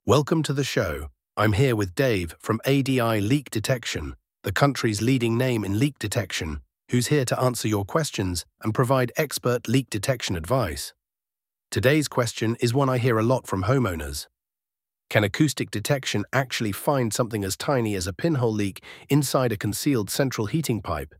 Welcome to the show. I'm here with Dave from ADI Leak Detection, the country's leading name in leak detection, who's here to answer your questions and provide expert leak detection advice. Today's question is one I hear a lot from homeowners. Can acoustic detection actually find something as tiny as a pinhole leak inside a concealed central heating pipe?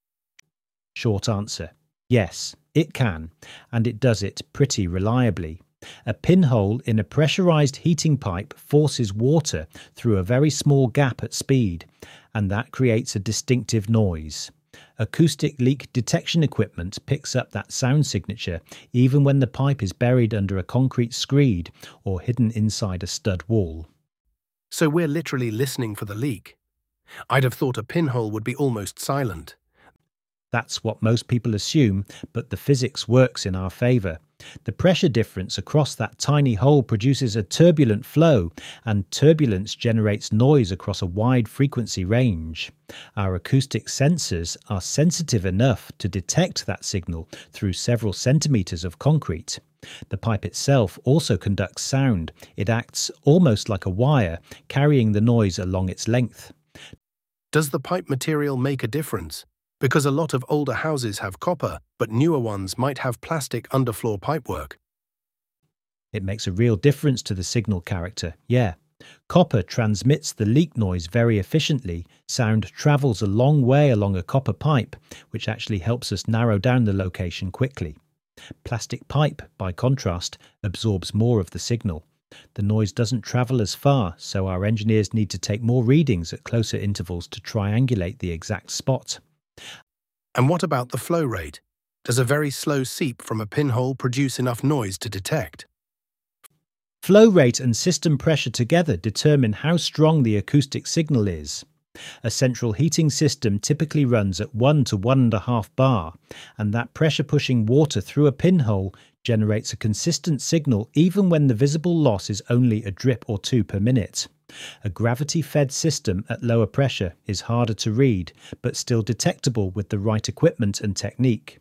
Short answer: yes, it can, and it does it pretty reliably. A pinhole in a pressurized heating pipe forces water through a very small gap at speed, and that creates a distinctive noise. Acoustic leak detection equipment picks up that sound signature even when the pipe is buried under a concrete screed or hidden inside a stud wall. So we're literally listening for the leak. I'd have thought a pinhole would be almost silent. That's what most people assume, but the physics works in our favour. The pressure difference across that tiny hole produces a turbulent flow, and turbulence generates noise across a wide frequency range. Our acoustic sensors are sensitive enough to detect that signal through several centimetres of concrete. The pipe itself also conducts sound. It acts almost like a wire, carrying the noise along its length. Does the pipe material make a difference? Because a lot of older houses have copper, but newer ones might have plastic underfloor pipework. It makes a real difference to the signal character, yeah. Copper transmits the leak noise very efficiently. Sound travels a long way along a copper pipe, which actually helps us narrow down the location quickly. Plastic pipe, by contrast, absorbs more of the signal. The noise doesn't travel as far, so our engineers need to take more readings at closer intervals to triangulate the exact spot. And what about the flow rate? Does a very slow seep from a pinhole produce enough noise to detect? Flow rate and system pressure together determine how strong the acoustic signal is. A central heating system typically runs at 1 to 1.5 bar, and that pressure pushing water through a pinhole generates a consistent signal even when the visible loss is only a drip or two per minute. A gravity-fed system at lower pressure is harder to read, but still detectable with the right equipment and technique.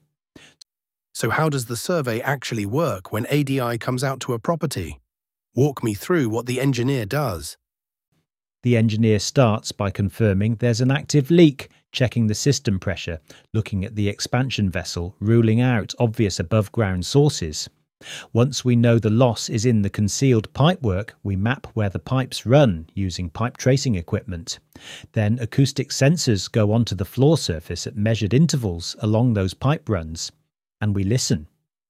So how does the survey actually work when ADI comes out to a property? Walk me through what the engineer does. The engineer starts by confirming there's an active leak, checking the system pressure, looking at the expansion vessel, ruling out obvious above-ground sources. Once we know the loss is in the concealed pipework, we map where the pipes run using pipe tracing equipment. Then acoustic sensors go onto the floor surface at measured intervals along those pipe runs, and we listen.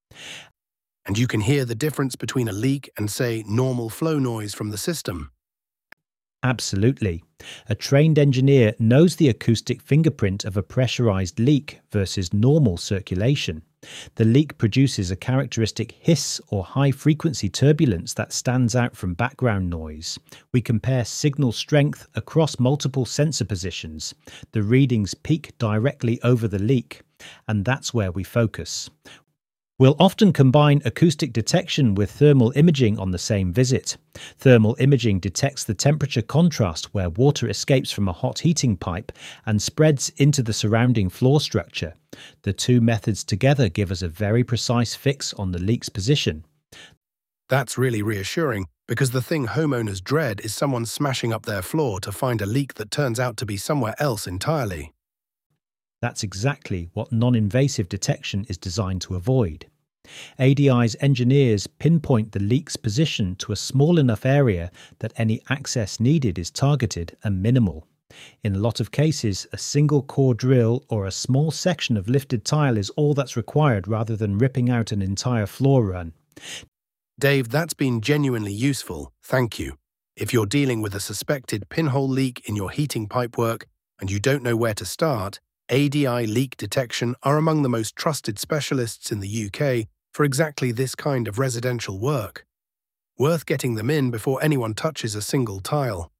And you can hear the difference between a leak and, say, normal flow noise from the system. Absolutely. A trained engineer knows the acoustic fingerprint of a pressurized leak versus normal circulation. The leak produces a characteristic hiss or high-frequency turbulence that stands out from background noise. We compare signal strength across multiple sensor positions. The readings peak directly over the leak, and that's where we focus. We'll often combine acoustic detection with thermal imaging on the same visit. Thermal imaging detects the temperature contrast where water escapes from a hot heating pipe and spreads into the surrounding floor structure. The two methods together give us a very precise fix on the leak's position. That's really reassuring, because the thing homeowners dread is someone smashing up their floor to find a leak that turns out to be somewhere else entirely. That's exactly what non-invasive detection is designed to avoid. ADI's engineers pinpoint the leak's position to a small enough area that any access needed is targeted and minimal. In a lot of cases, a single core drill or a small section of lifted tile is all that's required rather than ripping out an entire floor run. Dave, that's been genuinely useful. Thank you. If you're dealing with a suspected pinhole leak in your heating pipework and you don't know where to start, ADI Leak Detection are among the most trusted specialists in the UK for exactly this kind of residential work. Worth getting them in before anyone touches a single tile.